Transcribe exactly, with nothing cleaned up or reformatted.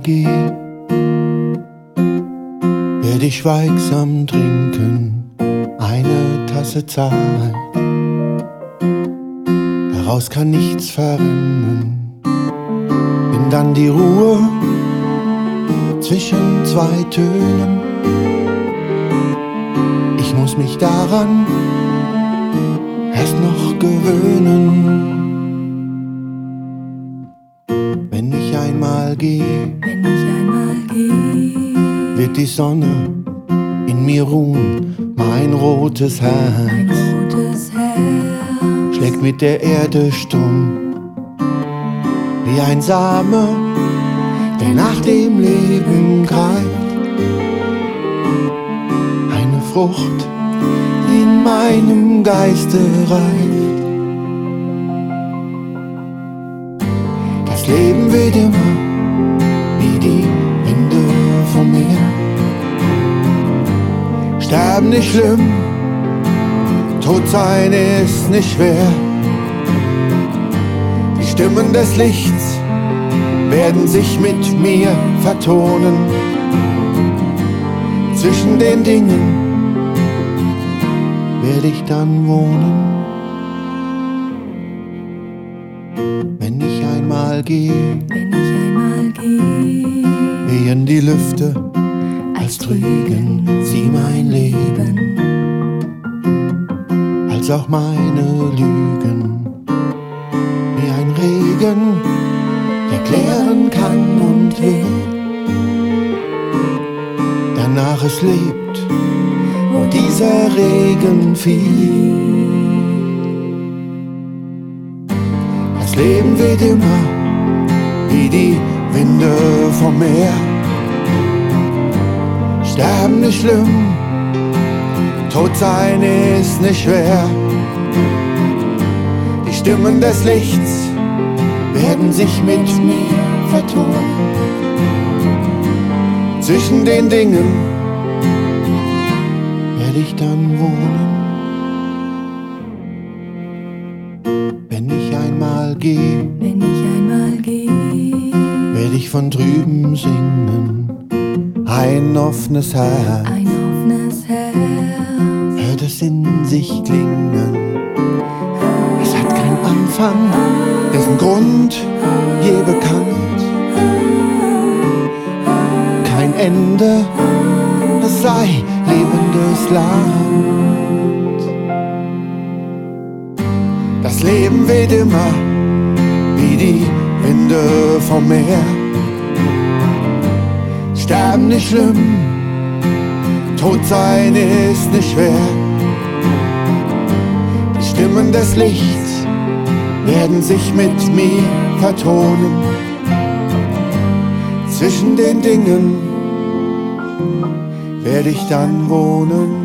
geh, werd ich schweigsam trinken eine Tasse Zeit. Daraus kann nichts verrinnen, bin dann die Ruhe zwischen zwei Tönen. Ich muss mich daran erst noch gewöhnen. Wenn ich einmal gehe, wenn ich einmal gehe, wird die Sonne in mir ruhen. Mein rotes Herz, mein rotes Herz schlägt mit der Erde stumm, wie ein Same, der nach dem Leben greift. Eine Frucht, die in meinem Geiste reift. Das Leben weht immer wie die Winde vom Meer. Sterben nicht schlimm, tot sein ist nicht schwer. Die Stimmen des Lichts werden sich mit mir vertonen. Zwischen den Dingen werde ich dann wohnen. Wenn ich einmal gehe, wenn ich einmal gehe, wehen die Lüfte, als trügen sie mein Leben, als auch meine Lügen, wie ein Regen, der klären kann und will. Danach es lebt, wo dieser Regen fiel. Das Leben weht immer wie die Winde vom Meer. Sterben nicht schlimm, tot sein ist nicht schwer. Die Stimmen des Lichts werden sich mit mir vertonen. Zwischen den Dingen werde ich dann wohnen. Wenn ich einmal gehe, wenn ich einmal gehe, werde ich von drüben singen. Ein offenes Herz, ein offenes Herz hört es in sich klingen. Es hat keinen Anfang, dessen Grund je bekannt. Kein Ende, es sei lebendes Land. Das Leben weht immer wie die Winde vom Meer. Sterben nicht schlimm, tot sein ist nicht schwer. Die Stimmen des Lichts werden sich mit mir vertonen. Zwischen den Dingen werde ich dann wohnen.